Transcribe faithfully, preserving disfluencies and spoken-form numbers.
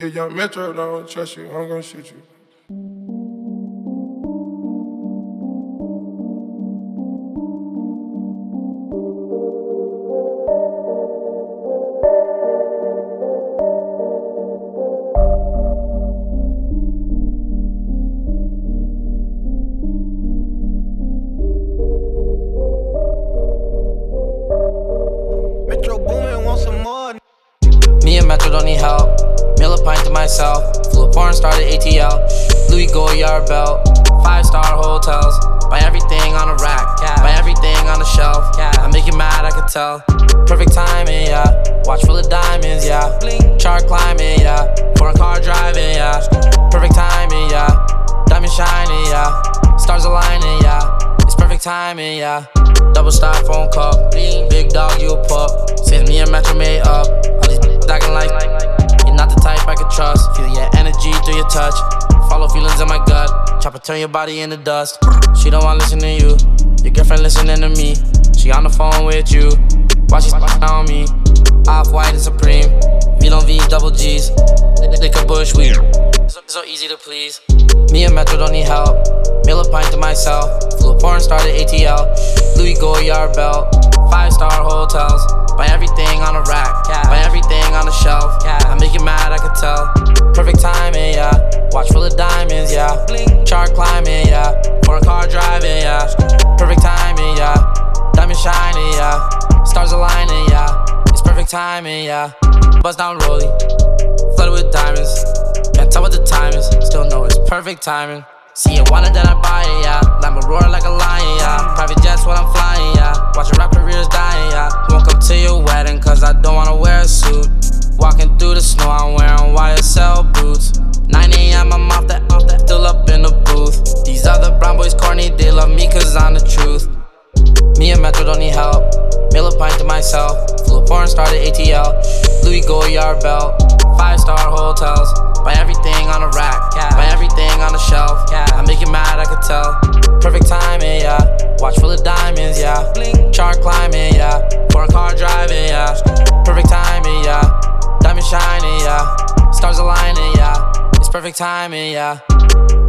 If young Metro don't trust you, I'm gonna shoot you. Metro Boomin want some more. Me and Metro don't need help. Meal a pint to myself. Flew a porn, started A T L. Louis Goyard belt. Five star hotels. Buy everything on a rack. Buy everything on the shelf. I make you mad, I can tell. Perfect timing, yeah. Watch full of diamonds, yeah. Chart climbing, yeah. Foreign car driving, yeah. Perfect timing, yeah. Diamond shining, yeah. Stars aligning, yeah. It's perfect timing, yeah. Double styrofoam cup. Big dog, you a pup. Since me and Metro made up. All these acting like you're not the type I could trust. Feel your energy through your touch. Follow feelings in my gut. Chopper turn your body into dust. She don't wanna listen to you. Your girlfriend listening to me. She on the phone with you. Why she on me? Off-white and Supreme. V don't V, double G's. Lick a bush weed. So, so easy to please. Me and Metro don't need help. Meal a pint to myself. Flew a porn, started A T L. Louis Goyard belt. Five star hotels. Buy everything on a rack. Buy everything on the shelf. I make you mad, I can tell. Perfect timing, yeah. Watch full of diamonds, yeah. Chart climbing, yeah. Foreign car driving, yeah. Perfect timing, yeah. Diamond shining, yeah. Stars aligning, yeah. It's perfect timing, yeah. Buzz down rolling, flooded with diamonds. Can't tell what the time is, still know it's perfect timing. See it wanted, then I buy it, yeah. Lambo roar like a lion, yeah. Private jets when I'm flying, yeah. Watch your rap careers dying, yeah. Won't come to your wedding, cause I don't wanna wear a suit. Walking through the snow, I'm wearing Y S L boots. nine A M, I'm off that, off that, still up in the booth. These other brown boys corny, they love me cause I'm the truth. Me and Metro don't need help. Meal a pint to myself. Flew a porn, started A T L. Louis Goyard belt. Five star hotels. Buy everything on a rack. Buy everything on the shelf. I make you mad, I can tell. Perfect timing, yeah. Watch full of diamonds, yeah. Chart climbing, yeah. Foreign car driving, yeah. Perfect timing, yeah. Diamond shining, yeah. Stars aligning, yeah. It's perfect timing, yeah.